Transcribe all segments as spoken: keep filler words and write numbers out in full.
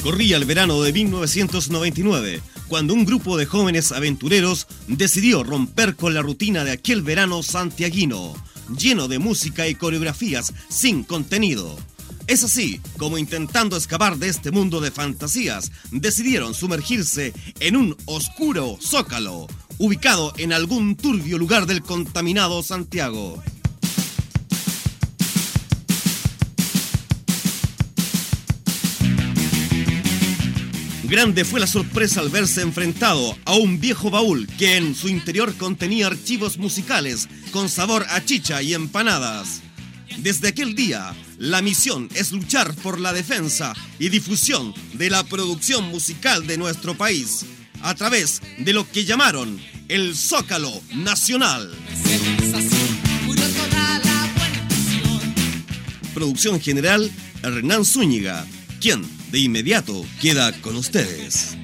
Corría el verano de mil novecientos noventa y nueve, cuando un grupo de jóvenes aventureros decidió romper con la rutina de aquel verano santiaguino, lleno de música y coreografías sin contenido. Es así como, intentando escapar de este mundo de fantasías, decidieron sumergirse en un oscuro zócalo, ubicado en algún turbio lugar del contaminado Santiago. Grande fue la sorpresa al verse enfrentado a un viejo baúl que en su interior contenía archivos musicales con sabor a chicha y empanadas. Desde aquel día, la misión es luchar por la defensa y difusión de la producción musical de nuestro país, a través de lo que llamaron el Zócalo Nacional. Producción general, Hernán Zúñiga, quien de inmediato queda con ustedes.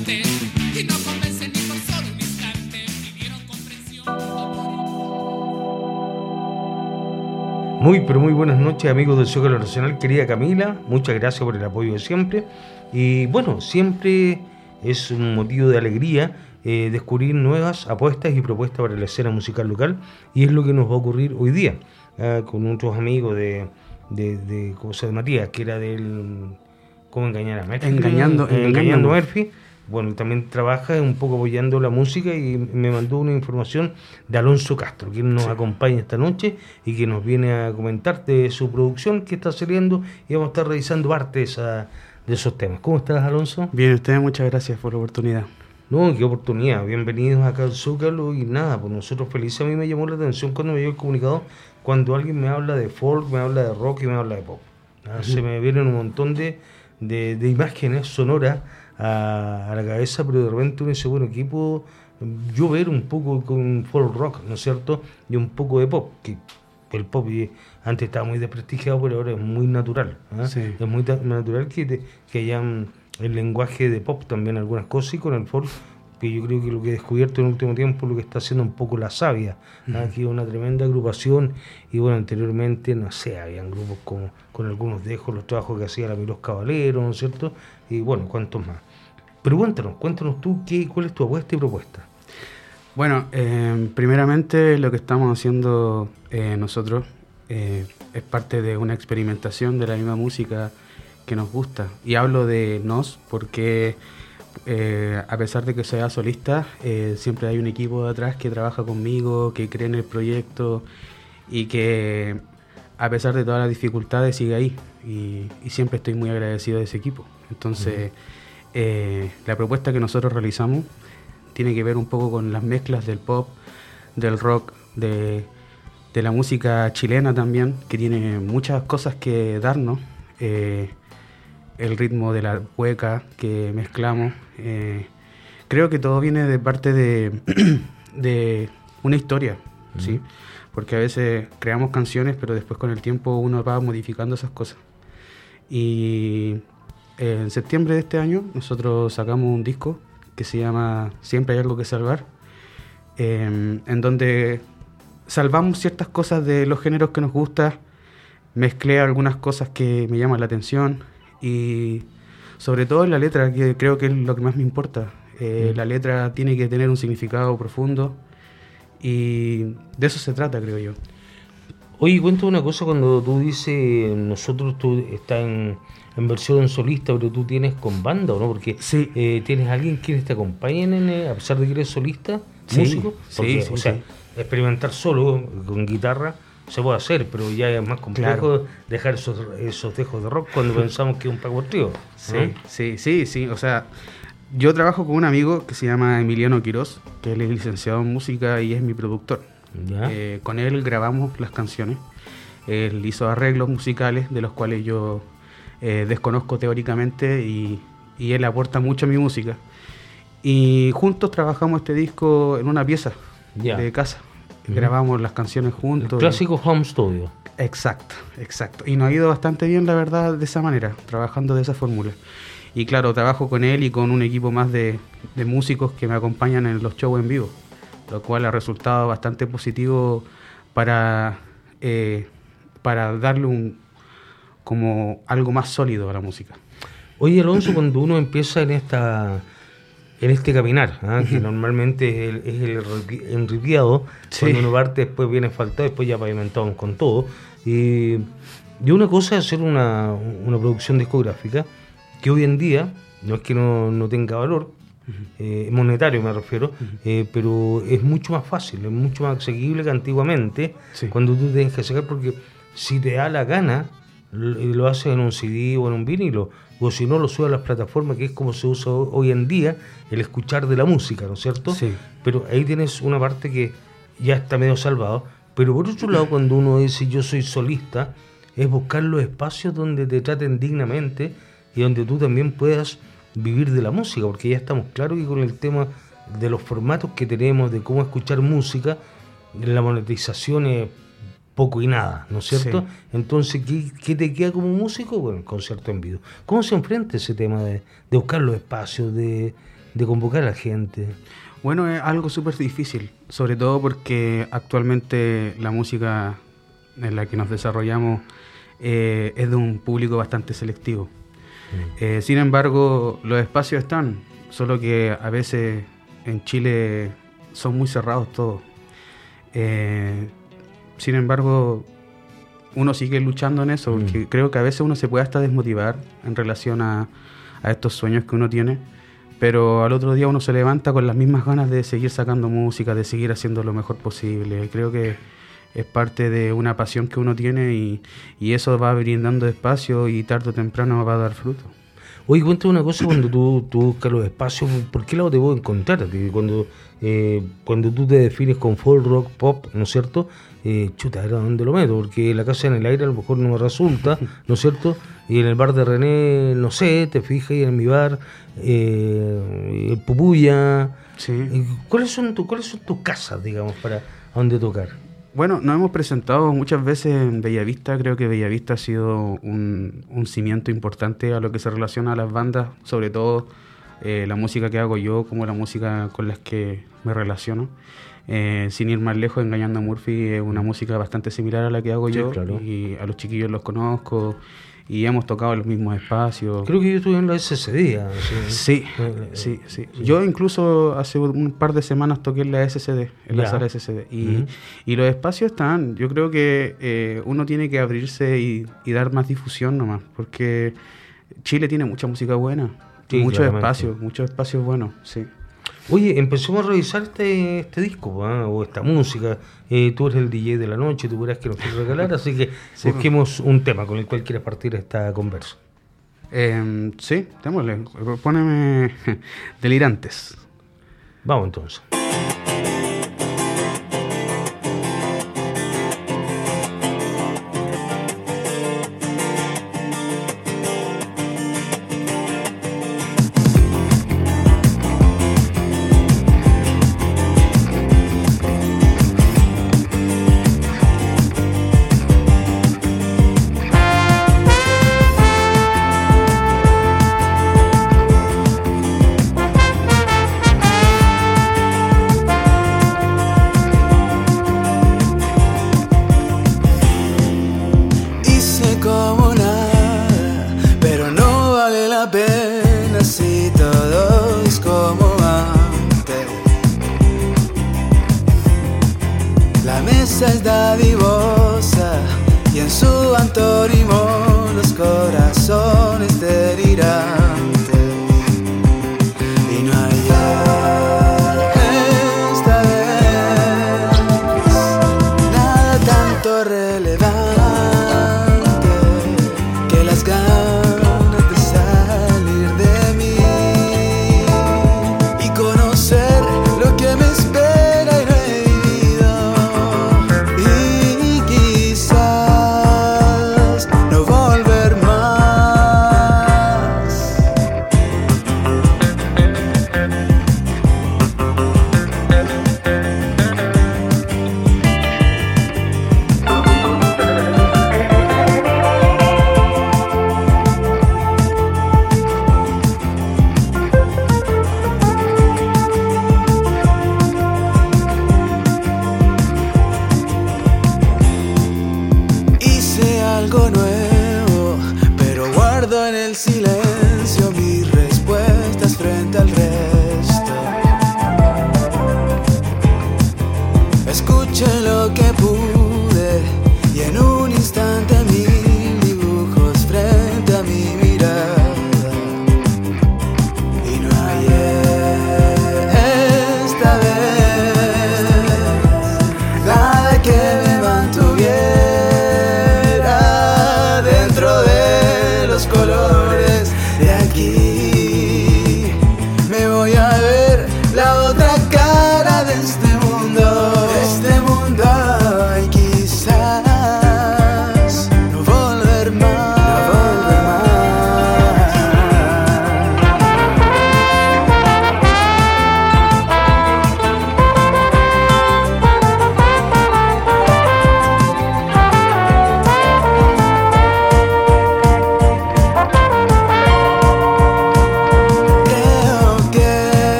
Muy, pero muy buenas noches, amigos del Zócalo Nacional. Querida Camila, muchas gracias por el apoyo de siempre. Y bueno, siempre es un motivo de alegría eh, descubrir nuevas apuestas y propuestas para la escena musical local. Y es lo que nos va a ocurrir hoy día, eh, con otros amigos de, de, de José Matías, que era del... ¿Cómo engañar a Murphy? Engañando, eh, engañando a Murphy. Bueno, también trabaja un poco apoyando la música y me mandó una información de Alonso Castro, quien nos sí. acompaña esta noche y que nos viene a comentar de su producción que está saliendo, y vamos a estar revisando parte de, esa, de esos temas. ¿Cómo estás, Alonso? Bien, ustedes, muchas gracias por la oportunidad. No, qué oportunidad. Bienvenidos acá al Zócalo y nada, pues nosotros felices. A mí me llamó la atención cuando me llegó el comunicado, cuando alguien me habla de folk, me habla de rock y me habla de pop. Uh-huh. Se me vienen un montón de... De, de imágenes sonoras a, a la cabeza, pero de repente uno dice, bueno, aquí puedo yo ver un poco con folk rock, ¿no es cierto? Y un poco de pop, que el pop antes estaba muy desprestigiado, pero ahora es muy natural, ¿eh? Sí. Es muy ta- natural que, te, que hayan el lenguaje de pop también algunas cosas, y con el folk, que yo creo que lo que he descubierto en el último tiempo, lo que está haciendo un poco La Savia, ¿eh? Uh-huh. Aquí una tremenda agrupación, y bueno, anteriormente, no sé, habían grupos como con algunos dejos, los trabajos que hacía la Milos Caballero, ¿no es cierto? Y bueno, cuántos más. Pero cuéntanos, cuéntanos tú, qué, cuál es tu apuesta y propuesta. Bueno, eh, primeramente lo que estamos haciendo eh, nosotros eh, es parte de una experimentación de la misma música que nos gusta. Y hablo de nos porque... Eh, a pesar de que sea solista, eh, siempre hay un equipo de atrás que trabaja conmigo, que cree en el proyecto y que a pesar de todas las dificultades sigue ahí, y, y siempre estoy muy agradecido de ese equipo. Entonces, uh-huh. eh, la propuesta que nosotros realizamos tiene que ver un poco con las mezclas del pop, del rock, de, de la música chilena también, que tiene muchas cosas que darnos. Eh, el ritmo de la hueca que mezclamos. Eh, creo que todo viene de parte de, de una historia, uh-huh. ¿sí? Porque a veces creamos canciones, pero después con el tiempo uno va modificando esas cosas. Y eh, en septiembre de este año nosotros sacamos un disco que se llama Siempre hay algo que salvar, eh, en donde salvamos ciertas cosas de los géneros que nos gustan, mezclé algunas cosas que me llaman la atención, y sobre todo en la letra, que creo que es lo que más me importa. Eh, mm. La letra tiene que tener un significado profundo, y de eso se trata, creo yo. Oye, cuéntame una cosa, cuando tú dices, nosotros tú estás en, en versión solista, pero tú tienes con banda, ¿o no? Porque sí. eh, ¿tienes alguien que te acompañe, en, a pesar de que eres solista, sí, músico? Porque, sí, sí, o sea, sí. experimentar solo con guitarra se puede hacer, pero ya es más complejo, claro, dejar esos, esos dejos de rock cuando pensamos que es un power trío. Sí, ¿eh? sí, sí, sí. O sea, yo trabajo con un amigo que se llama Emiliano Quirós, que él es licenciado en música y es mi productor. Eh, con él grabamos las canciones. Él hizo arreglos musicales de los cuales yo eh, desconozco teóricamente, y, y él aporta mucho a mi música. Y juntos trabajamos este disco en una pieza ya. de casa. Grabamos las canciones juntos. El clásico home studio. Exacto, exacto. Y nos ha ido bastante bien, la verdad, de esa manera, trabajando de esa fórmula. Y claro, trabajo con él y con un equipo más de, de músicos que me acompañan en los shows en vivo, lo cual ha resultado bastante positivo para, eh, para darle un como algo más sólido a la música. Oye, Alonso, cuando uno empieza en esta en este caminar, ¿eh? que normalmente es el, es el enriqueado, sí. cuando uno parte después viene asfaltado, después ya pavimentado con todo, y, y una cosa es hacer una, una producción discográfica que hoy en día, no es que no, no tenga valor, eh, monetario me refiero, uh-huh. eh, pero es mucho más fácil, es mucho más asequible que antiguamente, sí. cuando tú tienes que sacar, porque si te da la gana, lo, lo haces en un C D o en un vinilo, o si no lo subes a las plataformas, que es como se usa hoy en día el escuchar de la música, ¿no es cierto? Sí. Pero ahí tienes una parte que ya está medio salvado, pero por otro lado, cuando uno dice yo soy solista, es buscar los espacios donde te traten dignamente y donde tú también puedas vivir de la música, porque ya estamos claros que con el tema de los formatos que tenemos, de cómo escuchar música, la monetización es poco y nada, ¿no es cierto? Sí. Entonces, ¿qué, ¿qué te queda como músico? Bueno, el concierto en vivo. ¿Cómo se enfrenta ese tema de, de buscar los espacios, de, de convocar a la gente? Bueno, es algo súper difícil, sobre todo porque actualmente la música en la que nos desarrollamos eh, es de un público bastante selectivo. Mm. Eh, sin embargo, los espacios están, solo que a veces en Chile son muy cerrados todos. Eh, Sin embargo, uno sigue luchando en eso, porque mm. creo que a veces uno se puede hasta desmotivar en relación a, a estos sueños que uno tiene, pero al otro día uno se levanta con las mismas ganas de seguir sacando música, de seguir haciendo lo mejor posible. Creo que es parte de una pasión que uno tiene y, y eso va brindando espacio y tarde o temprano va a dar fruto. Oye, cuéntame una cosa, cuando tú, tú buscas los espacios, ¿por qué lado te puedo encontrar? Cuando, eh, cuando tú te defines con folk, rock, pop, ¿no es cierto? Eh, chuta, ¿a dónde lo meto? Porque la casa en el aire a lo mejor no me resulta, ¿no es cierto? Y en el bar de René, no sé, te fijas, y en mi bar, eh, el Pupuya. Sí. ¿Cuáles son, tu, ¿Cuáles son tus casas, digamos, para a dónde tocar? Bueno, nos hemos presentado muchas veces en Bellavista. Creo que Bellavista ha sido un, un cimiento importante a lo que se relaciona a las bandas, sobre todo eh, la música que hago yo, como la música con las que me relaciono. Eh, sin ir más lejos, Engañando a Murphy es una música bastante similar a la que hago sí, yo, claro. Y a los chiquillos los conozco y hemos tocado en los mismos espacios. Creo que yo estuve en la S S D. Sí, sí, sí, sí. Yo incluso hace un par de semanas toqué en la S S D, en ya. la sala S S D. Y, uh-huh. y los espacios están, yo creo que eh, uno tiene que abrirse y, y dar más difusión nomás, porque Chile tiene mucha música buena, sí, muchos espacios, muchos espacios buenos, sí. Oye, empecemos a revisar este, este disco, ¿eh? o esta música. Eh, tú eres el D J de la noche, tú verás que nos quieres regalar, así que sí, busquemos un tema con el cual quieras partir esta conversa. Eh, sí, démosle. Póneme Delirantes. Vamos entonces. Es dadivosa y en su antónimo los corazones delirantes y no hay esta vez nada tanto relevante que las ganas de salir de mí y conocer lo que me espera y no he vivido.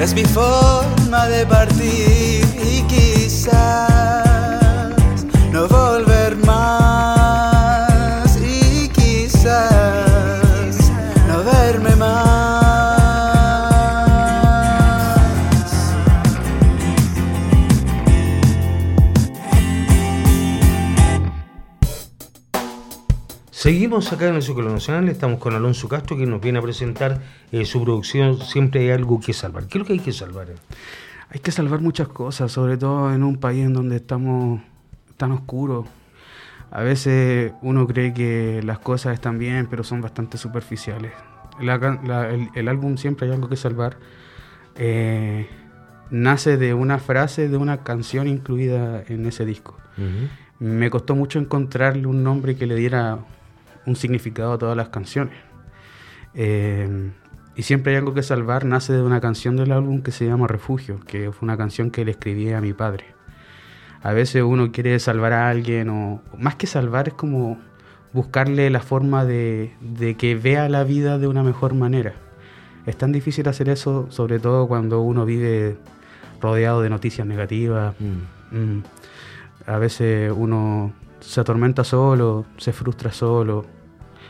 es mi forma de partir y quizás no volver más y quizás no verme más. Seguimos acá en el Zócalo Nacional, estamos con Alonso Castro, que nos viene a presentar eh, su producción Siempre hay algo que salvar. ¿Qué es lo que hay que salvar? Hay que salvar muchas cosas, sobre todo en un país en donde estamos tan oscuros. A veces uno cree que las cosas están bien, pero son bastante superficiales. La, la, el, el álbum Siempre hay algo que salvar eh, nace de una frase de una canción incluida en ese disco. Uh-huh. Me costó mucho encontrarle un nombre que le diera un significado a todas las canciones. Eh, y Siempre hay algo que salvar nace de una canción del álbum que se llama Refugio, que fue una canción que le escribí a mi padre. A veces uno quiere salvar a alguien, o más que salvar es como buscarle la forma de, de que vea la vida de una mejor manera. Es tan difícil hacer eso, sobre todo cuando uno vive rodeado de noticias negativas. Mm. Mm. A veces uno se atormenta solo, se frustra solo.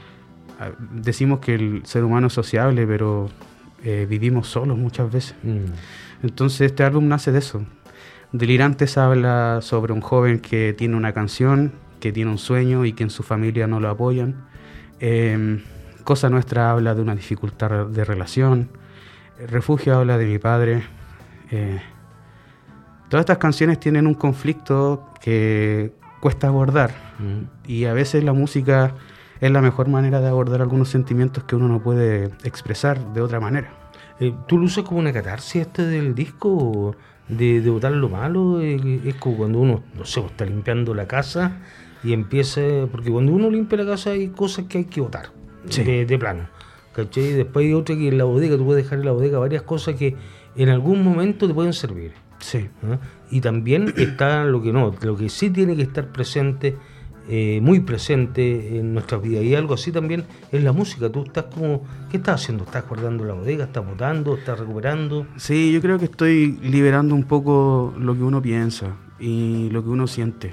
Decimos que el ser humano es sociable, pero eh, vivimos solos muchas veces. Mm. Entonces este álbum nace de eso. Delirantes habla sobre un joven que tiene una canción, que tiene un sueño y que en su familia no lo apoyan. Eh, Cosa Nuestra habla de una dificultad de relación. Refugio habla de mi padre. Eh, todas estas canciones tienen un conflicto que cuesta abordar. Mm. Y a veces la música es la mejor manera de abordar algunos sentimientos que uno no puede expresar de otra manera. Eh, ¿Tú lo usas como una catarsis este del disco? De, de botar lo malo. Eh, es como cuando uno, no sé, está limpiando la casa y empieza... Porque cuando uno limpia la casa hay cosas que hay que botar, sí, de, de plano, ¿cachai? Después hay otra que en la bodega, tú puedes dejar en la bodega varias cosas que en algún momento te pueden servir. Sí. ¿Ah? Y también está lo que no, lo que sí tiene que estar presente, eh, muy presente en nuestras vidas. Y algo así también es la música. Tú estás como, ¿qué estás haciendo? ¿Estás guardando la bodega? ¿Estás botando? ¿Estás recuperando? Sí, yo creo que estoy liberando un poco lo que uno piensa y lo que uno siente.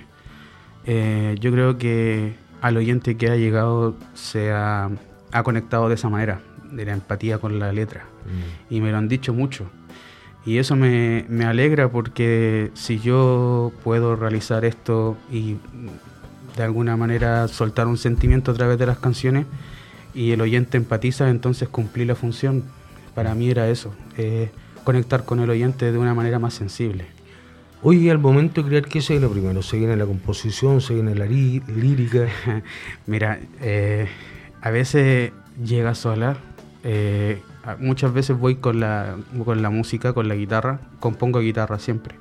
Eh, yo creo que al oyente que ha llegado se ha, ha conectado de esa manera, de la empatía con la letra. Mm. Y me lo han dicho mucho. Y eso me, me alegra, porque si yo puedo realizar esto y de alguna manera soltar un sentimiento a través de las canciones y el oyente empatiza, entonces cumplí la función. Para mí era eso, eh, conectar con el oyente de una manera más sensible. Oye, al momento de crear, ¿qué se viene primero? ¿Se viene la composición? ¿Se viene la lí- lírica? Mira, eh, a veces llega sola. Eh, muchas veces voy con la, con la música, con la guitarra. Compongo guitarra siempre.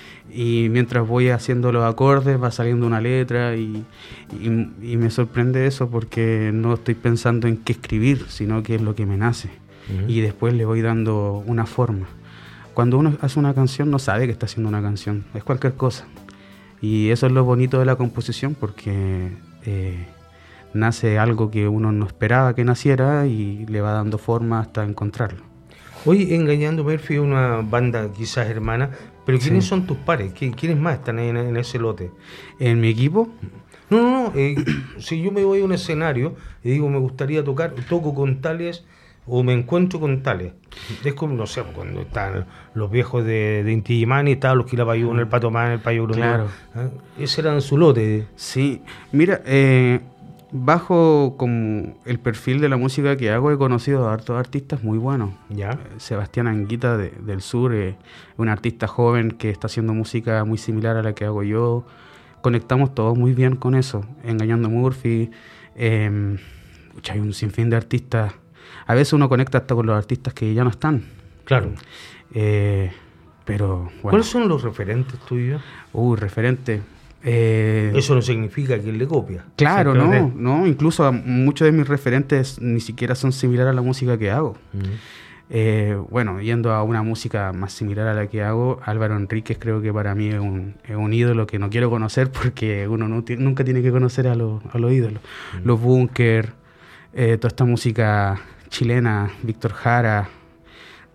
Y mientras voy haciendo los acordes va saliendo una letra y, y, y me sorprende eso, porque no estoy pensando en qué escribir, sino que es lo que me nace. Uh-huh. Y después le voy dando una forma. Cuando uno hace una canción no sabe que está haciendo una canción, es cualquier cosa. Y eso es lo bonito de la composición, porque eh, nace algo que uno no esperaba que naciera y le va dando forma hasta encontrarlo. Hoy Engañando Murphy es una banda quizás hermana, pero ¿quiénes Sí. son tus pares? ¿Quiénes más están en, en ese lote? ¿En mi equipo? No, no, no. Eh, si yo me voy a un escenario y digo me gustaría tocar, toco con tales o me encuentro con tales. Es como, no sé, cuando están los viejos de, de Inti Illimani, estaban los Quilapayún, el Pato Man, el Payo Bruno. Claro. ¿Eh? Ese era su lote. Sí, mira, eh, bajo como el perfil de la música que hago he conocido a hartos artistas muy buenos. ¿Ya? Sebastián Anguita de, del Sur, eh, un artista joven que está haciendo música muy similar a la que hago yo. Conectamos todos muy bien con eso. Engañando Murphy, eh, hay un sinfín de artistas. A veces uno conecta hasta con los artistas que ya no están. Claro. Eh, pero bueno. ¿Cuáles son los referentes tuyos? Uh, referente. Eh, Eso no significa que él le copia. Claro, no, no, incluso muchos de mis referentes ni siquiera son similares a la música que hago. Uh-huh. Eh, bueno, yendo a una música más similar a la que hago, Álvaro Enríquez creo que para mí es un, es un ídolo que no quiero conocer, porque uno no t- nunca tiene que conocer a, lo, a los ídolos. Uh-huh. Los Bunker, eh, toda esta música chilena, Víctor Jara,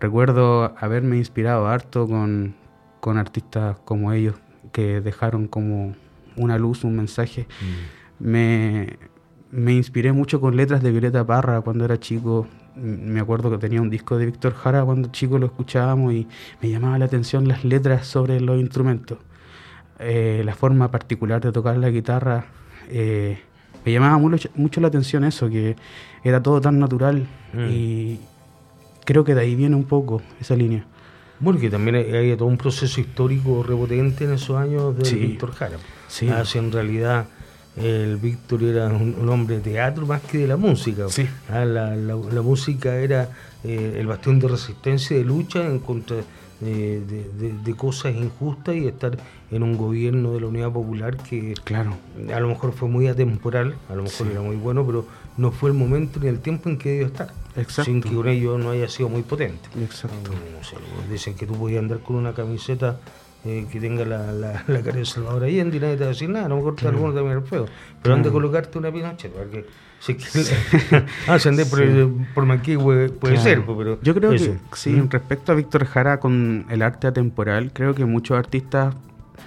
recuerdo haberme inspirado harto con, con artistas como ellos, que dejaron como una luz, un mensaje. Mm. Me, me inspiré mucho con letras de Violeta Parra cuando era chico. Me acuerdo que tenía un disco de Víctor Jara cuando chico, lo escuchábamos y me llamaba la atención las letras sobre los instrumentos. Eh, la forma particular de tocar la guitarra, eh, me llamaba mucho, mucho la atención eso, que era todo tan natural. Mm. Y creo que de ahí viene un poco esa línea. Bueno, que también hay, hay todo un proceso histórico repotente en esos años de sí. Víctor Jara. Sí. Ah, si en realidad el Víctor era un, un hombre de teatro más que de la música. Sí. Ah, la, la, la música era eh, el bastión de resistencia y de lucha en contra eh, de, de, de cosas injustas, y estar en un gobierno de la Unidad Popular que claro. a lo mejor fue muy atemporal, a lo mejor sí. era muy bueno, pero no fue el momento ni el tiempo en que debió estar. Exacto. Sin que con ello no haya sido muy potente. Exacto. No, no sé, dicen que tú podías andar con una camiseta eh, que tenga la, la, la cara de Salvador Allende y nadie te va a decir nada, a lo mejor claro. alguno también es feo, pero claro. anda a colocarte una Pinochet, porque si es que sí. ah, si andé por, sí. por Manquí puede, puede claro. ser, pero yo creo eso. que sí, ¿Mm? Respecto a Víctor Jara con el arte atemporal, creo que muchos artistas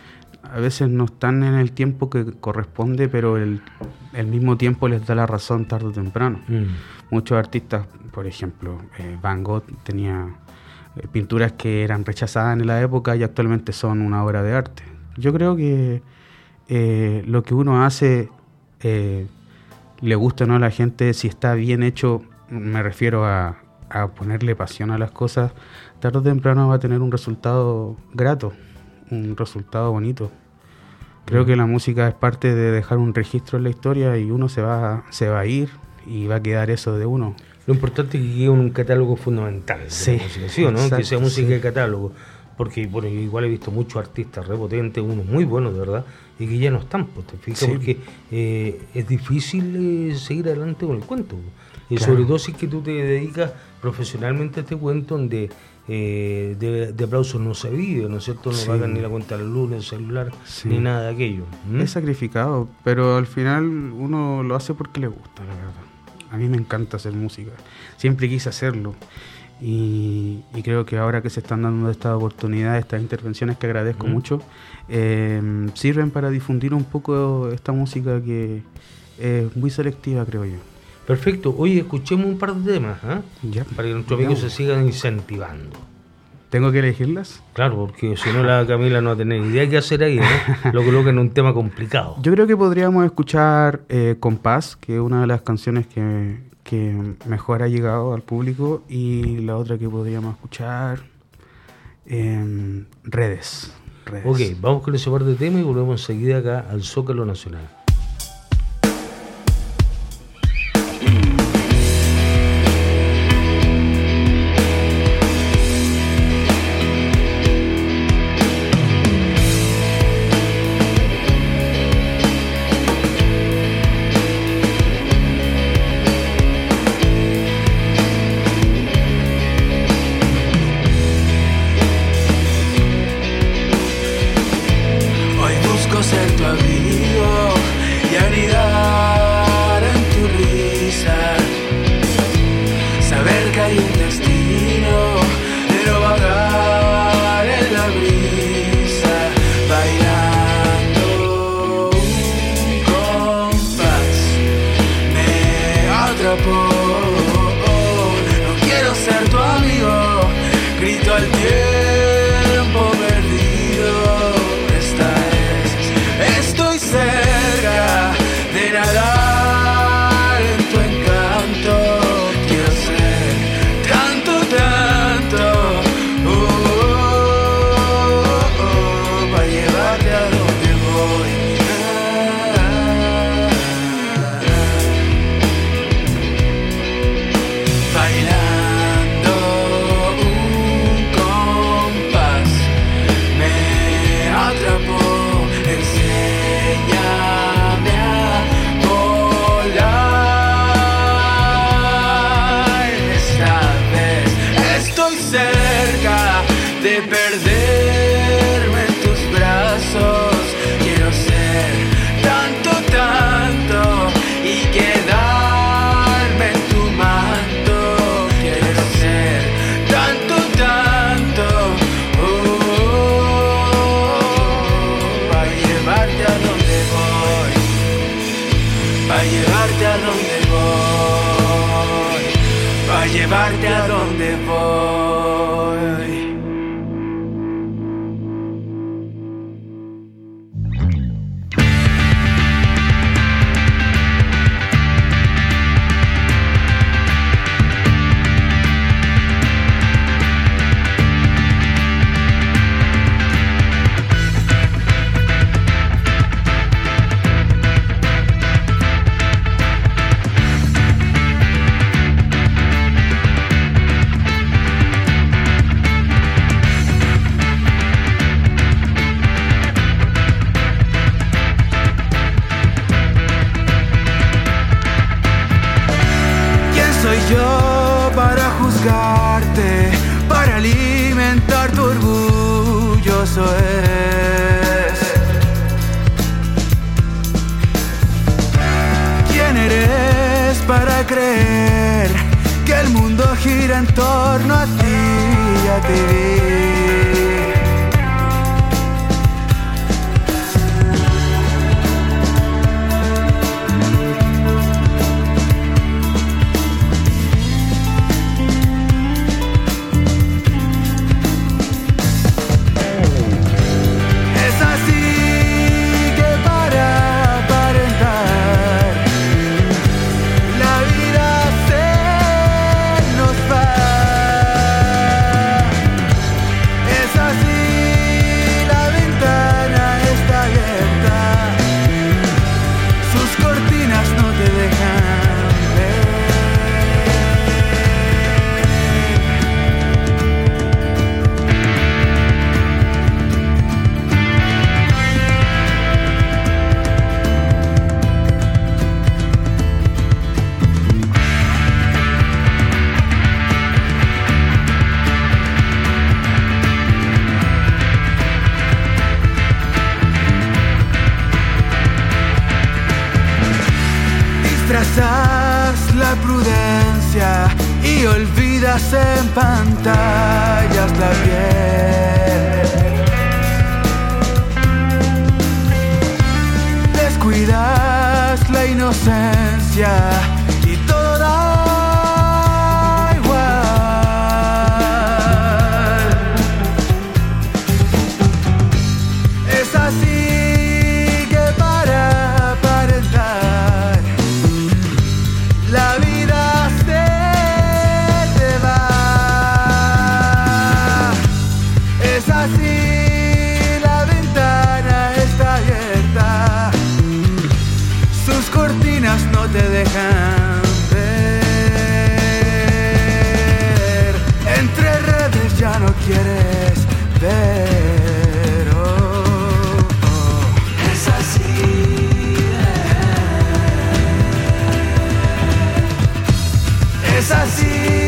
a veces no están en el tiempo que corresponde, pero el, el mismo tiempo les da la razón tarde o temprano. Mm. Muchos artistas, por ejemplo, eh, Van Gogh tenía eh, pinturas que eran rechazadas en la época y actualmente son una obra de arte. Yo creo que eh, lo que uno hace, eh, le gusta o no a la gente, si está bien hecho, me refiero a, a ponerle pasión a las cosas, tarde o temprano va a tener un resultado grato, un resultado bonito. Creo que la música es parte de dejar un registro en la historia y uno se va, se va a ir y va a quedar eso de uno. Lo importante es que quede un catálogo fundamental de sí, la música, ¿sí o no? Exacto, que sea música sí. de catálogo. Porque bueno, yo igual he visto muchos artistas repotentes, unos muy buenos de verdad, y que ya no están, pues, ¿te fijas? Sí. Porque eh, es difícil eh, seguir adelante con el cuento. Y claro. sobre todo si es que tú te dedicas profesionalmente a este cuento donde eh, de, de aplausos no se vive, ¿no es cierto? No sí. pagan ni la cuenta de la luz, ni el celular, sí. ni nada de aquello. ¿Mm? Es sacrificado, pero al final uno lo hace porque le gusta, la verdad. A mí me encanta hacer música, siempre quise hacerlo. Y, y creo que ahora que se están dando estas oportunidades, estas intervenciones que agradezco mm. mucho, eh, sirven para difundir un poco esta música que es muy selectiva, creo yo. Perfecto. Oye, escuchemos un par de temas, ¿eh? Ya, para que nuestros amigos se sigan incentivando. ¿Tengo que elegirlas? Claro, porque si no la Camila no va a tener idea qué hacer ahí, ¿no? Lo coloca en un tema complicado. Yo creo que podríamos escuchar eh, Compás, que es una de las canciones que, que mejor ha llegado al público, y la otra que podríamos escuchar, eh, Redes. Redes. Ok, vamos con ese par de temas y volvemos enseguida acá al Zócalo Nacional. Ser tu amigo y anidar en tu risa, saber que hay un destino de no vagar en la brisa, bailando un compás, me atrapó. No quiero ser tu amigo, grito al tiempo perdido. Cerca de nadar en tu encanto, quiero ser tanto, tanto, oh, oh, oh, oh, para llevarte a donde voy. Ah, bailando un compás, me atrapó. Cerca de perderme en tus brazos, quiero ser tanto, tanto y quedarme en tu manto, quiero ser tanto, eso es. ¿Quién eres para creer que el mundo gira en torno a ti y a ti? Disfrazas la prudencia y olvidas en pantallas la piel. Descuidas la inocencia y todo da igual. Es así que para aparentar la vida se te va. Es así, la ventana está abierta, sus cortinas no te dejan ver. Entre redes ya no quieres ver. Oh, oh. Es así. Es así.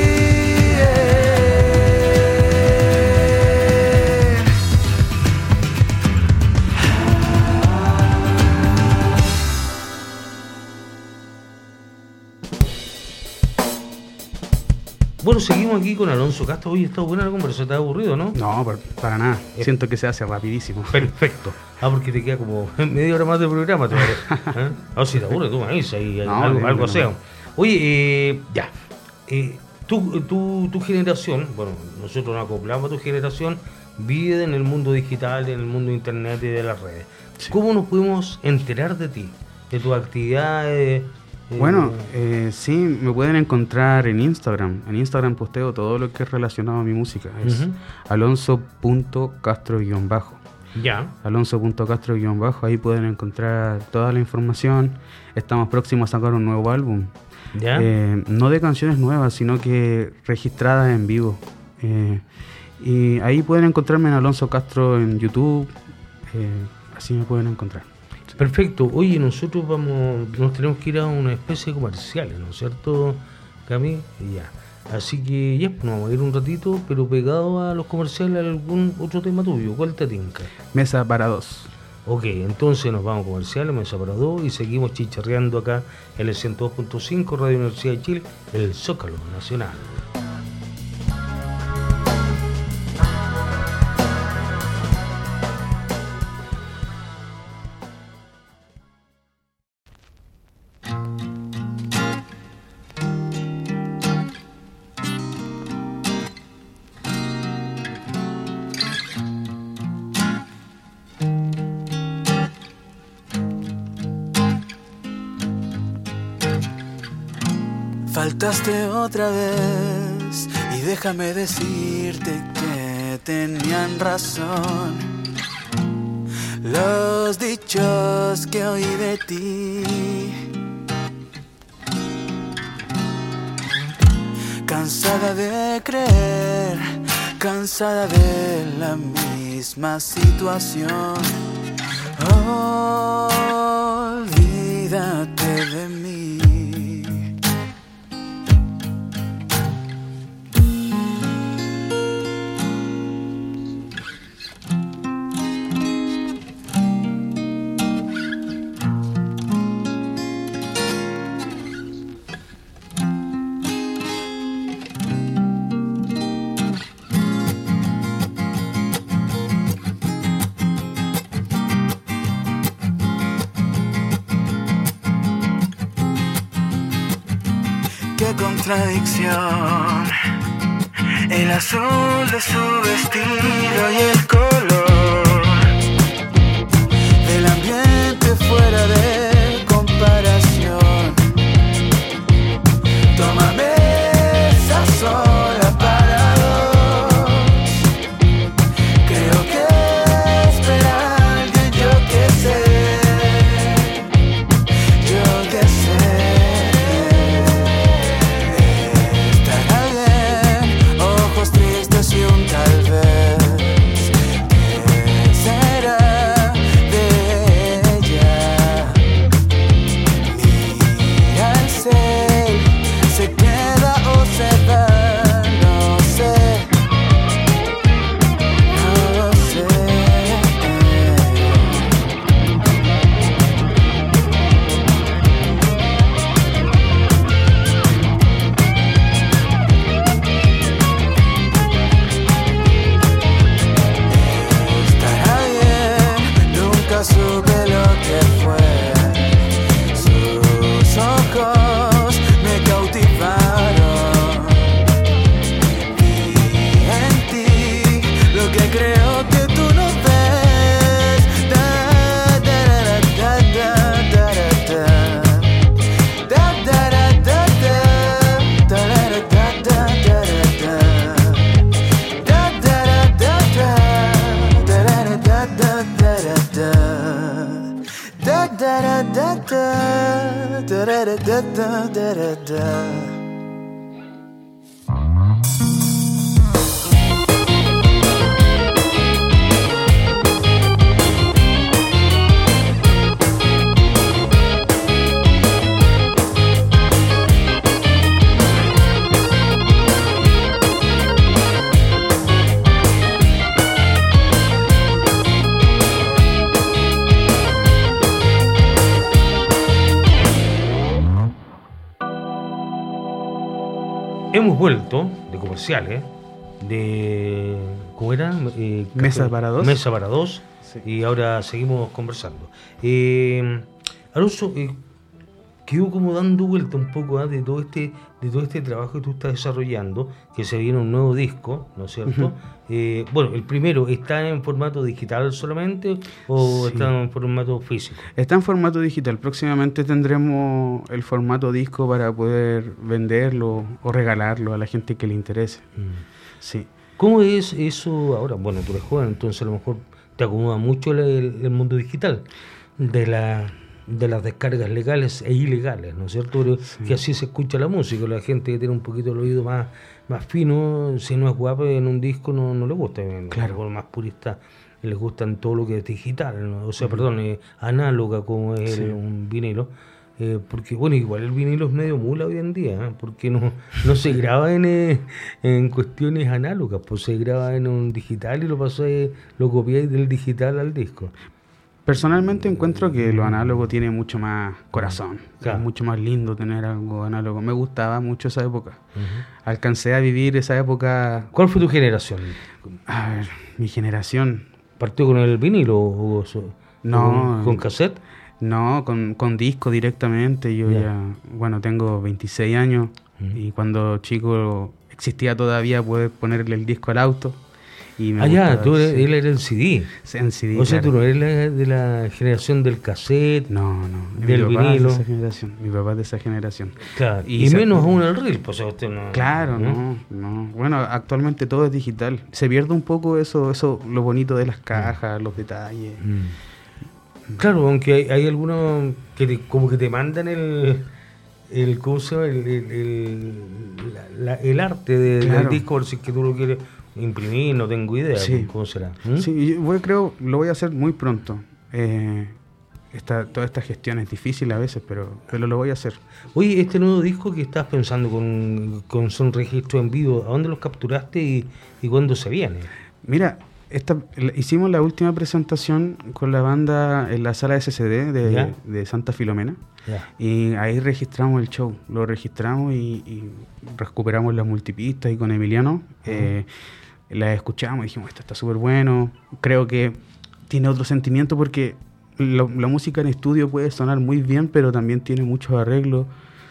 Bueno, seguimos aquí con Alonso Castro. Hoy está buena la conversación, ¿te ha aburrido, no? No, para, para nada. Siento que se hace rapidísimo. Perfecto. Ah, porque te queda como media hora más de programa todavía. ¿Eh? Ah, si te aburre, tú me dices, ahí No, algo, no, algo no, sea. no. Oye, eh, ya. Eh, tu, tu, tu generación, bueno, nosotros nos acoplamos a tu generación, vive en el mundo digital, en el mundo de internet y de las redes. Sí. ¿Cómo nos podemos enterar de ti? De tus actividades. eh, Bueno, eh, sí, me pueden encontrar en Instagram. En Instagram posteo todo lo que es relacionado a mi música. Es Ujú. alonso punto castro guión bajo. Ya. alonso punto castro guión bajo. Ahí pueden encontrar toda la información. Estamos próximos a sacar un nuevo álbum. Ya. Eh, no de canciones nuevas, sino que registradas en vivo. Eh, y ahí pueden encontrarme en Alonso Castro en YouTube. Eh, así me pueden encontrar. Perfecto. Oye, nosotros vamos, nos tenemos que ir a una especie de comerciales, ¿no es cierto, Cami? Y ya. Así que ya, pues, nos vamos a ir un ratito, pero pegado a los comerciales, algún otro tema tuyo. ¿Cuál te tinca? Mesa para dos. Ok, entonces nos vamos a comerciales, mesa para dos, y seguimos chicharreando acá en el ciento dos punto cinco Radio Universidad de Chile, el Zócalo Nacional. Faltaste otra vez y déjame decirte que tenían razón los dichos que oí de ti. Cansada de creer, cansada de la misma situación. Olvídate de mí. contradicción. El azul de su vestido y el color del ambiente fuera de comparación. Tómame esa sola para dos. Creo que espera alguien, yo que sé, yo que sé. Estará bien, ojos tristes y un tal vez. ¿Qué será de ella? Mira el cel, se queda o se va, no sé, no lo sé. Estará bien, nunca supe lo que fue. Sus ojos me cautivaron. Vi en ti lo que creo que tú no ves. Da, da, da, da, da, da, da. Da, da, da, da, da. Da, da, da, da, da, da, da. Da, da, da, da, da. Da, da, da, da, da, da, da. Da, da, da, da, da. Da, da, da, da, da, da, da. Hemos vuelto de comerciales, de... ¿cómo era? Eh, Mesa para dos. Mesa para dos, Sí. y ahora seguimos conversando. Eh, Alonso, eh, quedó como dando vuelta un poco ¿eh? de todo este de todo este trabajo que tú estás desarrollando, que se viene un nuevo disco, ¿no es cierto? Ujú. Eh, bueno, el primero, ¿está en formato digital solamente o Sí. está en formato físico? Está en formato digital. Próximamente tendremos el formato disco para poder venderlo o regalarlo a la gente que le interese. Mm. Sí. ¿Cómo es eso ahora? Bueno, tú eres joven, entonces a lo mejor te acomoda mucho el, el- el mundo digital de la de las descargas legales e ilegales, ¿no es cierto? Pero Sí. que así se escucha la música, la gente que tiene un poquito el oído más, más fino, si no es guapo en un disco no, no le gusta, Claro. por más purista les gustan todo lo que es digital, ¿no? O sea, perdón, eh, análoga como es Sí. el- un vinilo. Eh, porque bueno, igual el vinilo es medio mula hoy en día, ¿eh? Porque no, no se graba en, eh, en cuestiones análogas, pues se graba en un digital y lo pasé, lo copié del digital al disco. Personalmente encuentro que lo análogo tiene mucho más corazón. Claro. Es mucho más lindo tener algo análogo. Me gustaba mucho esa época. Ujú. Alcancé a vivir esa época. ¿Cuál fue tu generación? A ver, mi generación. ¿Partió con el vinilo o, o so- No. con, con cassette? No, con, con disco directamente. Yo Ya. ya, bueno, tengo veintiséis años Ujú. y cuando chico existía todavía poder ponerle el disco al auto. Y me Ah, ya, gustaba, tú eres, sí. él era el C D. En C D, O sea, claro. tú no eres la- de la generación del cassette. No, no. Mi Del papá es vinilo. de esa generación. Mi papá es de esa generación. Claro. Y Y, se- menos aún el reel, pues o sea, usted no. Claro, no, no. Bueno, actualmente todo es digital. Se pierde un poco eso, eso, lo bonito de las cajas, los detalles. Mm. Claro, aunque hay, hay algunos que te- como que te mandan el el ¿cómo se llama? el, el, el, la- la- el arte de- Claro. del disco, por si es que tú lo quieres imprimir, no tengo idea Sí. cómo será. ¿Mm? Sí, yo voy, creo, lo voy a hacer muy pronto. Eh, esta, toda esta gestión es difícil a veces, pero, pero lo voy a hacer. Oye, este nuevo disco que estás pensando con, con son registros en vivo, ¿a dónde los capturaste y, y cuándo se viene? Mira, esta, la- hicimos la última presentación con la banda en la sala S C D de, ¿Ya? de Santa Filomena. Ya. Y ahí registramos el show, lo registramos y, y recuperamos las multipistas y con Emiliano eh, las escuchamos y dijimos, esto está súper bueno. Creo que tiene otro sentimiento porque lo- la música en estudio puede sonar muy bien, pero también tiene muchos arreglos,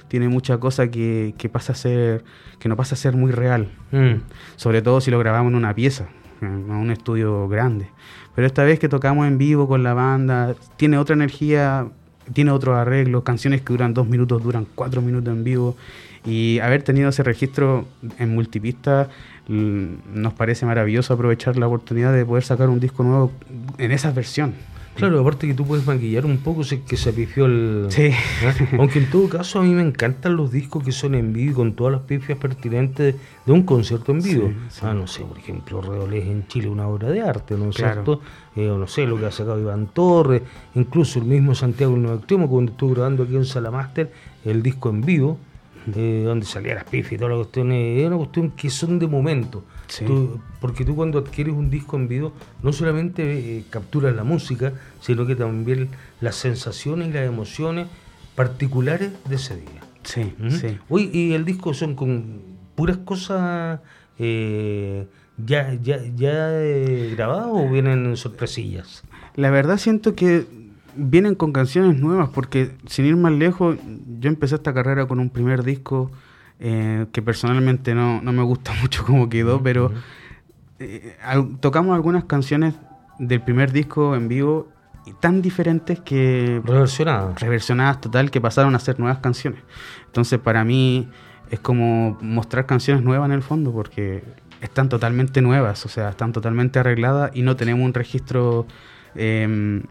tiene mucha cosa que, que pasa a ser, que no pasa a ser muy real. Mm. Sobre todo si lo grabamos en una pieza, en un estudio grande. Pero esta vez que tocamos en vivo con la banda, tiene otra energía, tiene otros arreglos, canciones que duran dos minutos, duran cuatro minutos en vivo. Y haber tenido ese registro en multipista, l- nos parece maravilloso aprovechar la oportunidad de poder sacar un disco nuevo en esa versión. Claro, aparte que tú puedes maquillar un poco si es que se pifió el... Sí. ¿eh? Aunque en todo caso a mí me encantan los discos que son en vivo y con todas las pifias pertinentes de un concierto en vivo. Sí, sí. Ah, no sé, por ejemplo, Redolés en Chile, una obra de arte, ¿no es Claro. cierto? Eh, o no sé, lo que ha sacado Iván Torres, incluso el mismo Santiago del Nuevo Extremo, cuando estuvo grabando aquí en Salamaster, el disco en vivo, eh, donde salían las pifias y todas las cuestiones, es una cuestión que son de momento. Sí. Tú- porque tú cuando adquieres un disco en vivo no solamente eh, capturas la música, sino que también las sensaciones y las emociones particulares de ese día. Sí, ¿Mm? sí. Uy, y el disco son con puras cosas eh, ya, ya, ya eh, grabadas o vienen sorpresillas. La verdad siento que vienen con canciones nuevas, porque sin ir más lejos, yo empecé esta carrera con un primer disco eh, que personalmente no, no me gusta mucho cómo quedó, pero eh, al- tocamos algunas canciones del primer disco en vivo y tan diferentes que Reversionadas. reversionadas total, que pasaron a ser nuevas canciones. Entonces para mí es como mostrar canciones nuevas en el fondo, porque están totalmente nuevas, o sea, están totalmente arregladas y no tenemos un registro eh,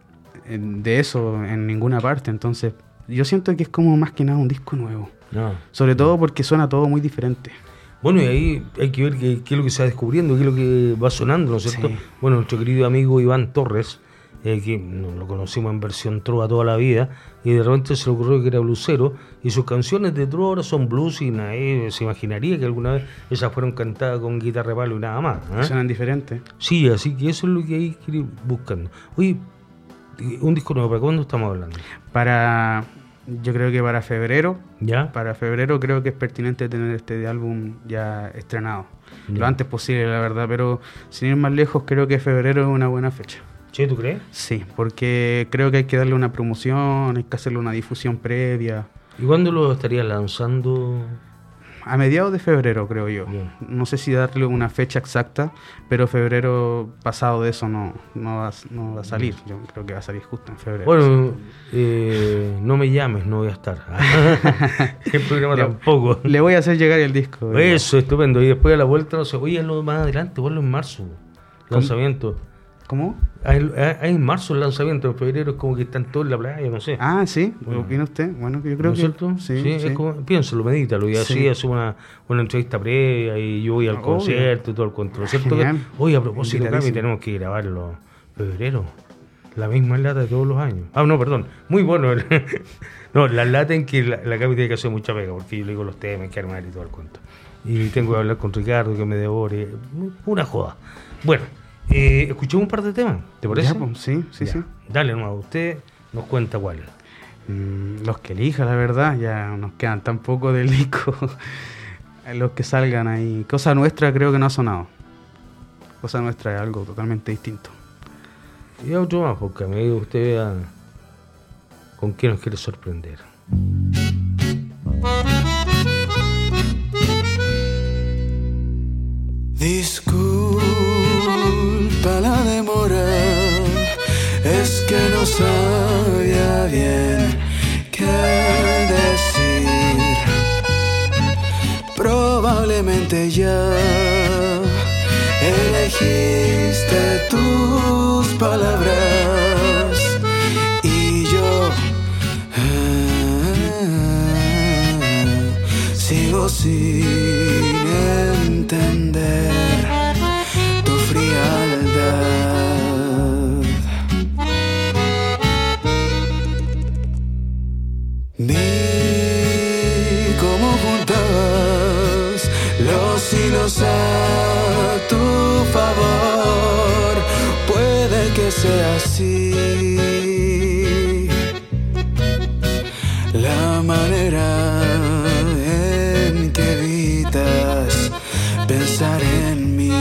de eso en ninguna parte. Entonces yo siento que es como más que nada un disco nuevo, No. sobre todo porque suena todo muy diferente. Bueno, y ahí hay que ver qué, qué es lo que se va descubriendo, qué es lo que va sonando, ¿no es cierto? Sí. Bueno, nuestro querido amigo Iván Torres, eh, que no, lo conocimos en versión trova toda la vida, y de repente se le ocurrió que era blusero, y sus canciones de trova ahora son blues, y nadie se imaginaría que alguna vez esas fueron cantadas con guitarra de palo y nada más. ¿eh? Suenan diferentes. Sí, así que eso es lo que hay que ir buscando. Oye, un disco nuevo, ¿para cuándo estamos hablando? Para, yo creo que para febrero, ¿Ya? para febrero creo que es pertinente tener este álbum ya estrenado. Ya. Lo antes posible, la verdad, pero sin ir más lejos, creo que febrero es una buena fecha. ¿Sí, tú crees? Sí, porque creo que hay que darle una promoción, hay que hacerle una difusión previa. ¿Y cuándo lo estarías lanzando? A mediados de febrero, creo yo. Bien. No sé si darle una fecha exacta, pero febrero pasado de eso no, no, va, no va a salir. Yo creo que va a salir justo en febrero. Bueno, eh, no me llames, no voy a estar. El programa Le- tampoco. Le voy a hacer llegar el disco. Eso, estupendo. Y después a la vuelta, no sé, oye, hazlo más adelante, ponlo en marzo. Lanzamiento. ¿Cómo? Hay, hay- hay en marzo el lanzamiento, en febrero es como que están todos en la playa, no sé. Ah, sí, Bueno. ¿opina usted? Bueno, yo ¿No creo es que cierto? sí, Sí, sí. es como, piénsalo, medítalo. Y así Sí. hace una, una entrevista previa y yo voy al Obvio. concierto y todo el control. ¿Cierto? Genial. Que- oye, a propósito, Cami, Invitadísimo. tenemos que grabarlo en febrero. La misma lata de todos los años. Ah, no, perdón. Muy bueno. No, la lata en que la, la Cami tiene que hacer mucha pega, porque yo le digo los temas, que armar y todo el cuento. Y tengo que hablar con Ricardo, que me devore. Una joda. Bueno, eh, escuchemos un par de temas, ¿te parece? Ya, pues, sí, sí, Ya. sí. Dale, nomás, usted nos cuenta cuál es. Mm, los que elija, la verdad, ya nos quedan tan poco del disco. Los que salgan ahí. Cosa Nuestra creo que no ha sonado. Cosa Nuestra es algo totalmente distinto. Y otro más, porque a medida que usted vea con qué nos quiere sorprender. Disculpa la demora, es que no sabía bien qué decir. Probablemente ya elegiste tus palabras y yo ah, sigo sin entender tu frialdad. Vi cómo juntabas los hilos a tu favor. Puede que sea así la manera en que evitas pensar en mí.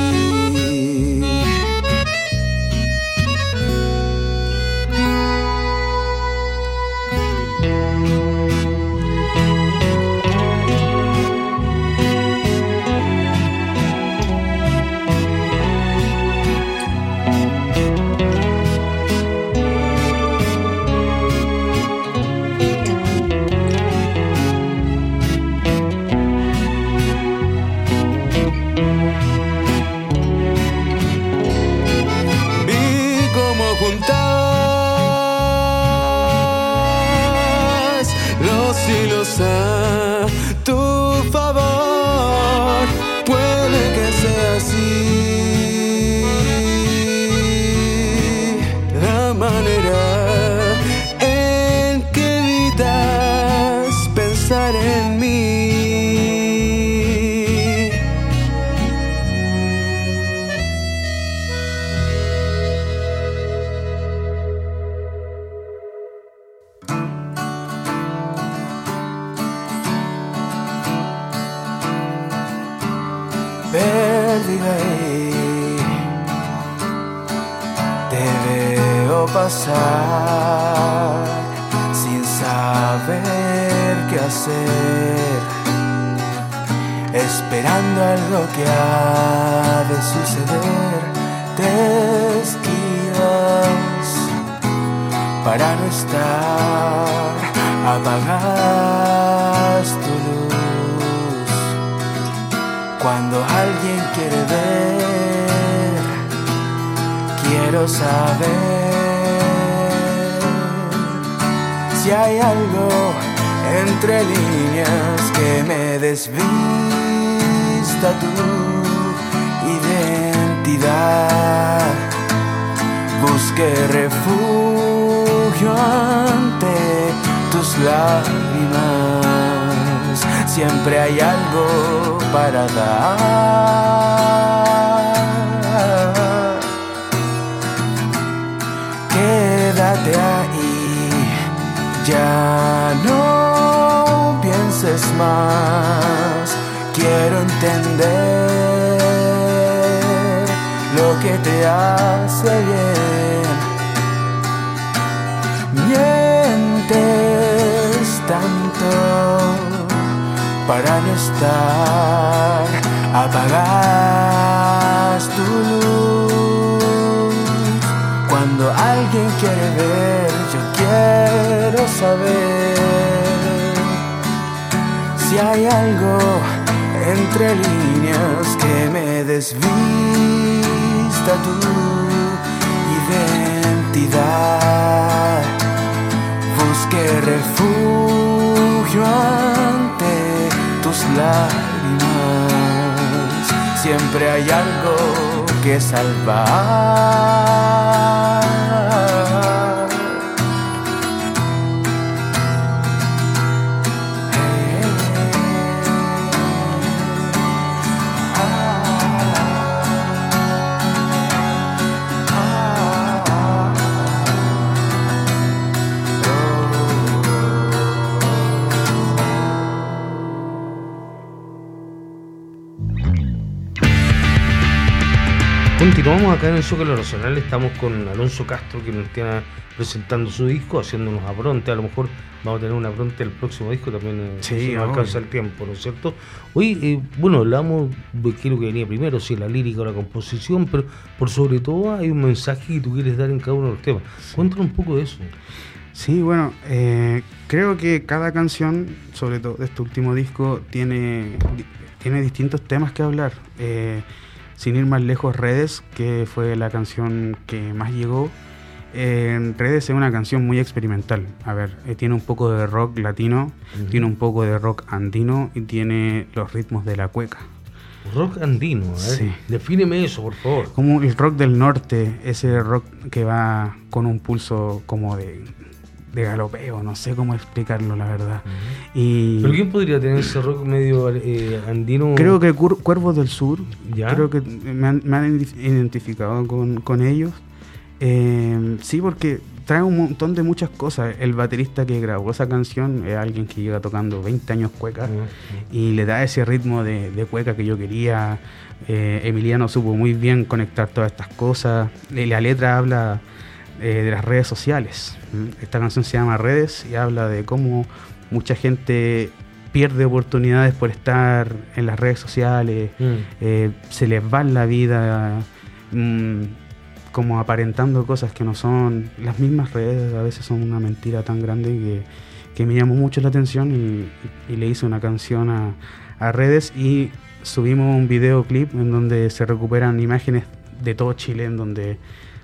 veo pasar sin saber qué hacer, esperando algo que ha de suceder. Te esquivas para no estar, apagas tu luz. Cuando alguien quiere ver, quiero saber si hay algo entre líneas que me desvista tu identidad. Busque refugio ante tus lágrimas. Siempre hay algo para dar. Quédate ahí, ya no pienses más. Quiero entender lo que te hace bien. Mientes tanto para no estar, apagas tu luz. Cuando alguien quiere ver, yo quiero saber si hay algo entre líneas que me desvista tu identidad. Busque refugio ante tus lágrimas. Siempre hay algo que salvar. Continuamos acá en el Zócalo Nacional, estamos con Alonso Castro, que nos está presentando su disco, haciéndonos apronte. A lo mejor vamos a tener una apronte el próximo disco también, eh, sí, si no obvio. alcanza el tiempo, ¿no es cierto? Hoy, eh, bueno, hablamos de qué es lo que venía primero, si la lírica o la composición, pero por sobre todo hay un mensaje que tú quieres dar en cada uno de los temas. Sí. Cuéntanos un poco de eso. Sí, bueno, eh, creo que cada canción, sobre todo de este último disco, tiene, tiene distintos temas que hablar. Eh, Sin ir más lejos, Redes, que fue la canción que más llegó. Eh, Redes es una canción muy experimental. A ver, eh, tiene un poco de rock latino, uh-huh. tiene un poco de rock andino y tiene los ritmos de la cueca. Rock andino, a ver, sí. Defíneme eso, por favor. Como el rock del norte, ese rock que va con un pulso como de... de galopeo, no sé cómo explicarlo, la verdad. Uh-huh. Y ¿pero quién podría tener ese rock medio eh, andino? Creo que Cur- Cuervos del Sur. ¿Ya? Creo que me han, me han identificado con, con ellos. Eh, sí, porque trae un montón de muchas cosas. El baterista que grabó esa canción es alguien que lleva tocando veinte años cueca, uh-huh. y le da ese ritmo de, de cueca que yo quería. Eh, Emiliano supo muy bien conectar todas estas cosas. La letra habla Eh, de las redes sociales. Esta canción se llama Redes y habla de cómo mucha gente pierde oportunidades por estar en las redes sociales, mm. eh, se les va la vida mm, como aparentando cosas que no son. Las mismas redes a veces son una mentira tan grande que, que me llamó mucho la atención y, y le hice una canción a, a Redes y subimos un videoclip en donde se recuperan imágenes de todo Chile, en donde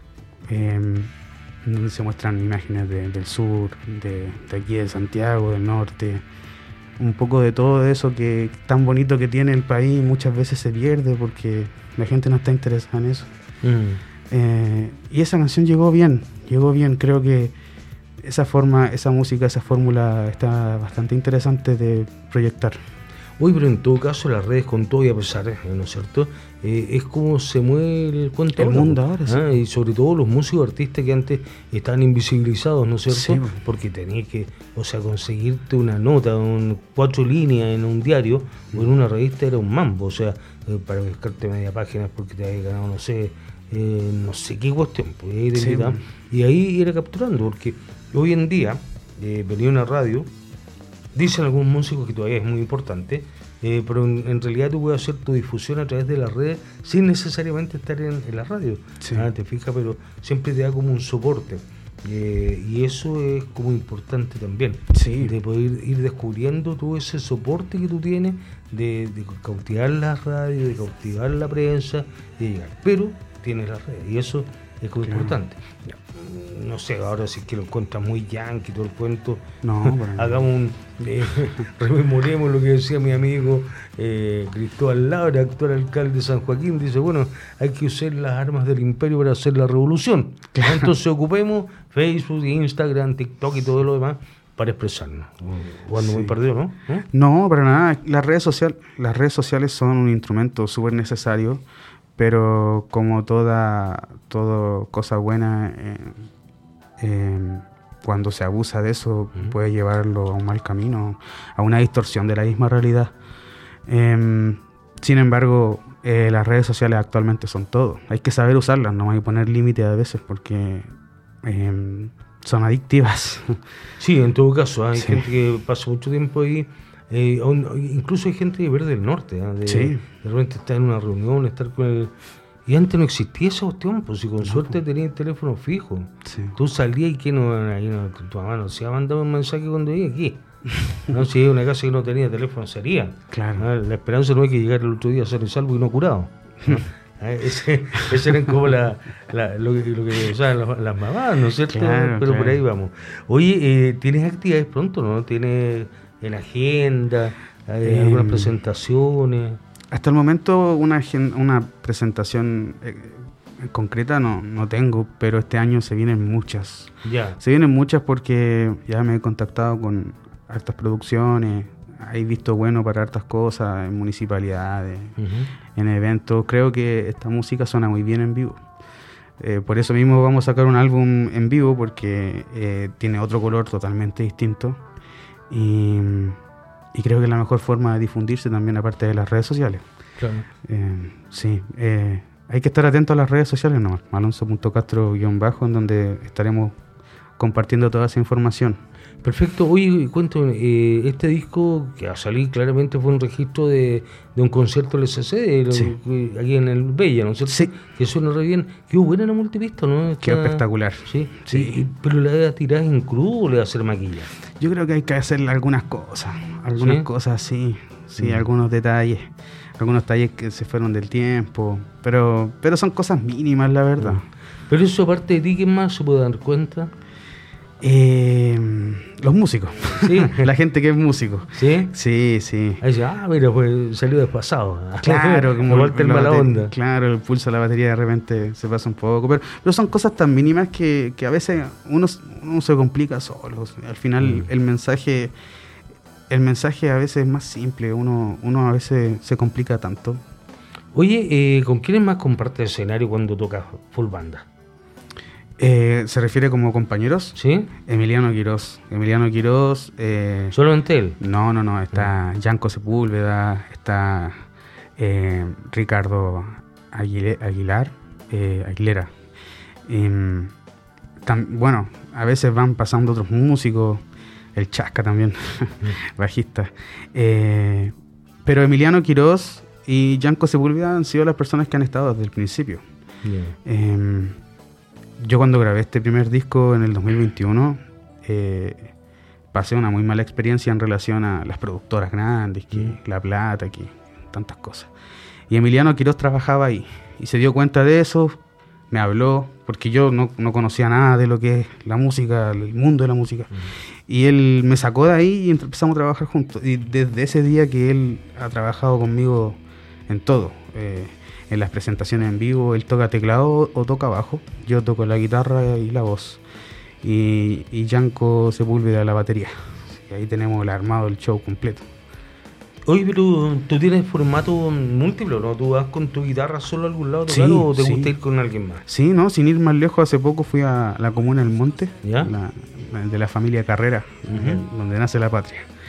eh, donde se muestran imágenes de, del sur, de, de aquí de Santiago, del norte, un poco de todo eso que tan bonito que tiene el país muchas veces se pierde porque la gente no está interesada en eso. Mm. Eh, y esa canción llegó bien, llegó bien, creo que esa forma, esa música, esa fórmula está bastante interesante de proyectar. Uy, pero en todo caso las redes, con todo y a pesar, ¿no es cierto? Eh, es como se mueve el cuento el ahora, mundo ahora, sí. ¿Ah? Y sobre todo los músicos artistas que antes estaban invisibilizados, ¿no es cierto? Sí. Porque tenías que, o sea, conseguirte una nota, un, cuatro líneas en un diario o en una revista era un mambo, o sea, eh, para buscarte media página porque te habías ganado, no sé, eh, no sé qué cuestión, pues, ahí te Sí, invitaban, bueno. y ahí era capturando, porque hoy en día eh, venía una radio, dicen algunos músicos que todavía es muy importante, eh, pero en, en realidad tú puedes hacer tu difusión a través de las redes sin necesariamente estar en, en la radio. Sí. Ah, te fijas, pero siempre te da como un soporte. Eh, y eso es como importante también. Sí. De poder ir descubriendo todo ese soporte que tú tienes, de, de cautivar la radio, de cautivar la prensa, de llegar. Pero tienes las redes y eso es como Claro. importante. Ya, no sé, ahora si es que lo encuentras muy yankee todo el cuento, No, para nada. hagamos un eh, rememoremos lo que decía mi amigo eh, Cristóbal Labra, actual alcalde de San Joaquín. Dice, bueno, hay que usar las armas del imperio para hacer la revolución. Claro. Entonces ocupemos Facebook, Instagram, TikTok y todo lo demás para expresarnos. Jugando Sí. muy perdido, ¿no? ¿Eh? No, para nada. Las redes, social, las redes sociales son un instrumento súper necesario, pero como toda, toda cosa buena, eh, eh, cuando se abusa de eso Ujú. puede llevarlo a un mal camino, a una distorsión de la misma realidad. Eh, sin embargo, eh, las redes sociales actualmente son todo. Hay que saber usarlas, no hay que poner límites a veces porque eh, son adictivas. Sí, en todo caso, hay Sí. gente que pasa mucho tiempo ahí, eh, aún- incluso hay gente que viene del norte, ¿ah? de, Sí. de repente estar en una reunión, estar con el... Y antes no existía esa cuestión, pues si con suerte tenías teléfono fijo. Sí. Tú salías y que no, ahí no, tu, tu mamá no se mandaba un mensaje cuando llegué aquí. No, si es una casa que no tenía teléfono sería. Claro. Ah, la esperanza no es que llegar el otro día a ser salvo y no curado. ¿no? Ah, ese, ese eran como la, la- lo, que, lo que usaban las, las mamás, ¿no es cierto? Claro, Pero por claro. ahí vamos. Oye, eh, ¿tienes actividades pronto, no? ¿Tienes en agenda eh, Em, algunas presentaciones? Hasta el momento una, agen- una presentación eh, concreta no, no tengo, pero este año se vienen muchas. Ya. Se vienen muchas porque ya me he contactado con hartas producciones, he visto bueno para hartas cosas en municipalidades, Ujú. en eventos. Creo que esta música suena muy bien en vivo. Eh, por eso mismo vamos a sacar un álbum en vivo porque eh, tiene otro color totalmente distinto y, y creo que es la mejor forma de difundirse también aparte de las redes sociales. Claro. Eh, sí, eh, hay que estar atento a las redes sociales nomás, alonso punto castro guión bajo, en donde estaremos compartiendo toda esa información. Perfecto. Oye, cuéntame, eh, este disco que a salir claramente fue un registro de, de un concierto del S C C, lo- Sí. que- aquí en el Bella, ¿no es cierto? Sí. Que suena re bien. Qué buena la multipista, ¿no? Está- Quedó espectacular. Sí, Sí. Y- y- pero la voy a tirar en crudo o le va a hacer maquilla. Yo creo que hay que hacerle algunas cosas, algunas ¿Sí? cosas sí, sí, Mm. algunos detalles, algunos detalles que se fueron del tiempo, pero, pero son cosas mínimas, la verdad. Pero eso aparte de ti, ¿quién más se puede dar cuenta? Eh, los músicos, Sí. la gente que es músico. ¿Sí? Sí, sí. Ahí dice, ah, mira, pues salió desfasado. Claro, como Igual el la mala bate- onda. Claro, el pulso de la batería de repente se pasa un poco, pero, pero son cosas tan mínimas que, que a veces uno, uno se complica solo. Al final Mm. el mensaje el mensaje a veces es más simple, uno, uno a veces se complica tanto. Oye, eh, ¿con quiénes más compartes escenario cuando tocas full banda? Eh, ¿Se refiere como compañeros? ¿Sí? Emiliano Quirós. Emiliano Quirós. Eh, ¿Solamente él? no, no, no. Está Yanko Sepúlveda, está eh, Ricardo Aguile- Aguilar, eh, Aguilera. Em, tam- bueno, a veces van pasando otros músicos, el Chasca también, bajista. Eh, pero Emiliano Quirós y Yanko Sepúlveda han sido las personas que han estado desde el principio. Ya. Em, yo cuando grabé este primer disco en el dos mil veintiuno eh, pasé una muy mala experiencia en relación a las productoras grandes, que Mm. La Plata, que tantas cosas. Y Emiliano Quirós trabajaba ahí y se dio cuenta de eso, me habló, porque yo no, no conocía nada de lo que es la música, el mundo de la música. Y él me sacó de ahí y empezamos a trabajar juntos. Y desde ese día que él ha trabajado conmigo en todo, eh, en las presentaciones en vivo, él toca teclado o toca bajo, yo toco la guitarra y la voz, y, y Yanko Sepúlveda la batería. Y ahí tenemos el armado del show completo. Oye, pero tú tienes formato múltiple, ¿no? ¿Tú vas con tu guitarra solo a algún lado a Sí, tocar o te sí. gusta ir con alguien más? Sí, ¿no? Sin ir más lejos, hace poco fui a la comuna del Monte, ¿Ya? la- de la familia Carrera, Ujú. donde nace la patria.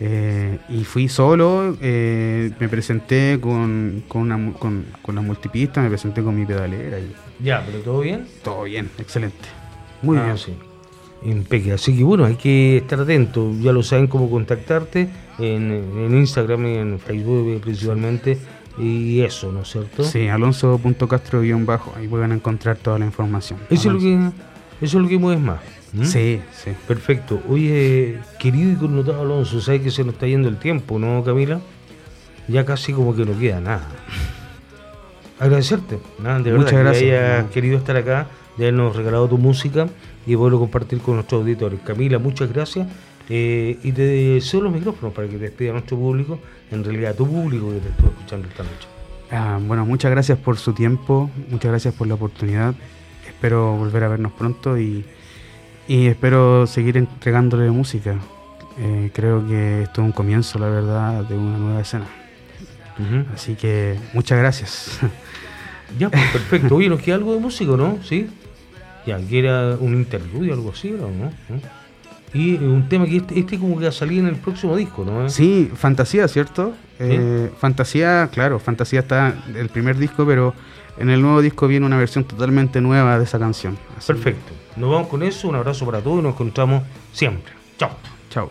Eh, y fui solo, eh, me presenté con, con, una, con, con la multipista, me presenté con mi pedalera y Ya, pero ¿todo bien? todo bien, excelente. Muy Ah, bien. sí. Impecable. Así que bueno, hay que estar atentos. Ya lo saben cómo contactarte en, en Instagram y en Facebook principalmente. Y eso, ¿no es cierto? Sí, alonso punto castro guión bajo, ahí pueden encontrar toda la información. Eso es lo Alonso. que, eso es lo que mueves más. ¿Mm? Sí, sí. Perfecto. Oye, querido y connotado Alonso, ¿sabes que se nos está yendo el tiempo, no, Camila? Ya casi como que no queda nada. Agradecerte, nada, de verdad, Muchas que gracias. hayas querido estar acá, de habernos regalado tu música y poderlo compartir con nuestros auditores. Camila, muchas gracias. Eh, y te deseo los micrófonos para que te despida a nuestro público, en realidad a tu público que te estuvo escuchando esta noche. Ah, bueno, muchas gracias por su tiempo, muchas gracias por la oportunidad. Espero volver a vernos pronto y, y espero seguir entregándole música. Eh, creo que esto es un comienzo, la verdad, de una nueva escena. Uh-huh. Así que muchas gracias. Ya, pues perfecto. Oye, ¿nos queda algo de música, no? ¿Sí? Ya, que era un interludio, algo así, ¿o no? ¿no? Y un tema que este, este como que va a salir en el próximo disco, ¿no? Sí, Fantasía, ¿cierto? Eh, Fantasía, claro, Fantasía está en el primer disco, pero en el nuevo disco viene una versión totalmente nueva de esa canción. Así. Perfecto. Nos vamos con eso, un abrazo para todos y nos encontramos siempre. Chao. Chao.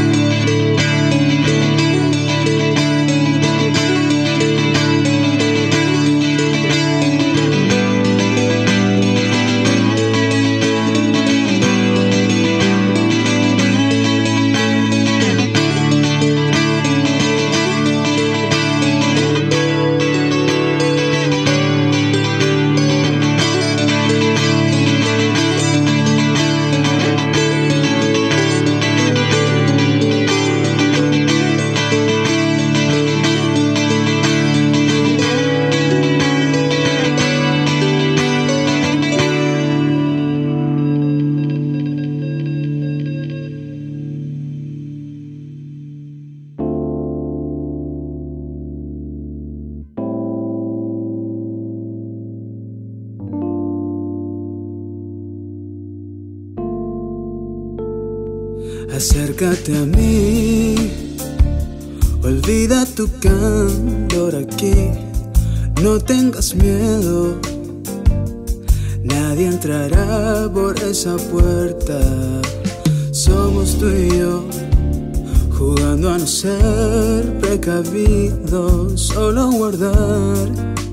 Acércate a mí, olvida tu candor aquí, no tengas miedo, nadie entrará por esa puerta. Somos tú y yo, jugando a no ser precavidos, solo guardar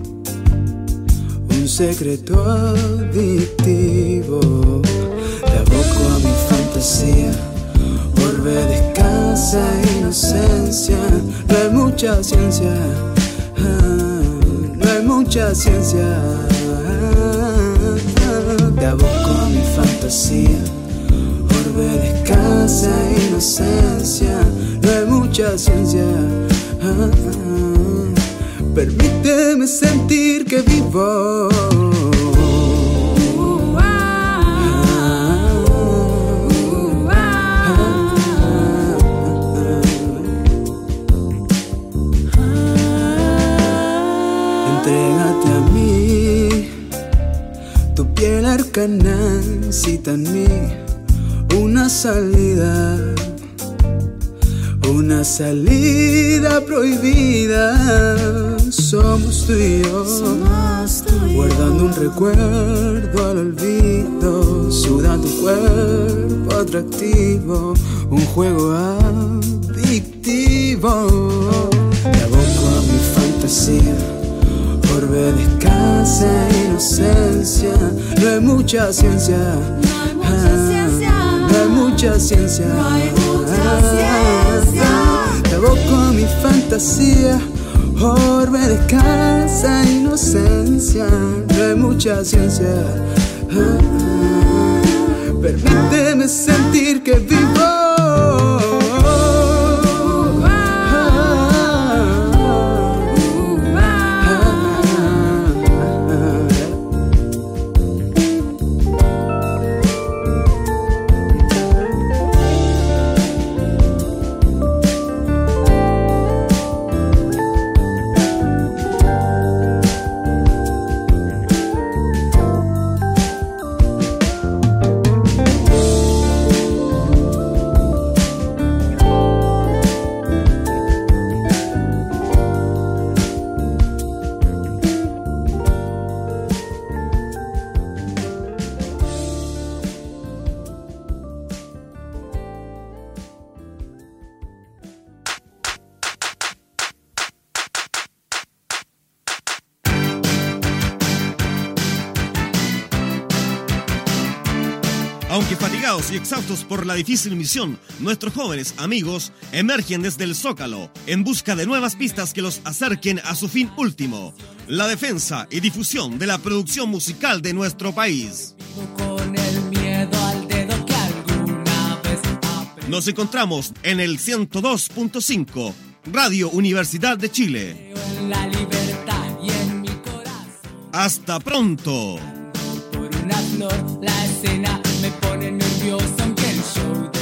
un secreto adictivo. Te aboco a mi fantasía, orbe de escasa inocencia. No hay mucha ciencia, ah, no hay mucha ciencia. Te aboco a mi fantasía, orbe de escasa inocencia. No hay mucha ciencia, ah, permíteme sentir que vivo. Entrégate a mí, tu piel arcana cita en mí una salida, una salida prohibida. Somos tú y yo, guardando un recuerdo al olvido, sudando un cuerpo atractivo, un juego adictivo. Te aboco a mi fantasía, orbe de escasa inocencia. No hay mucha ciencia, no hay mucha ciencia. Te aboco a mi fantasía, orbe de escasa inocencia. No hay mucha ciencia, permíteme sentir que vivo. Aunque fatigados y exhaustos por la difícil misión, nuestros jóvenes amigos emergen desde el Zócalo en busca de nuevas pistas que los acerquen a su fin último, la defensa y difusión de la producción musical de nuestro país. Con el miedo al dedo que alguna vez Nos encontramos en el ciento dos punto cinco, Radio Universidad de Chile. en la libertad y en mi corazón. ¡Hasta pronto! Por una flor, la escena me pone nervioso aunque el show de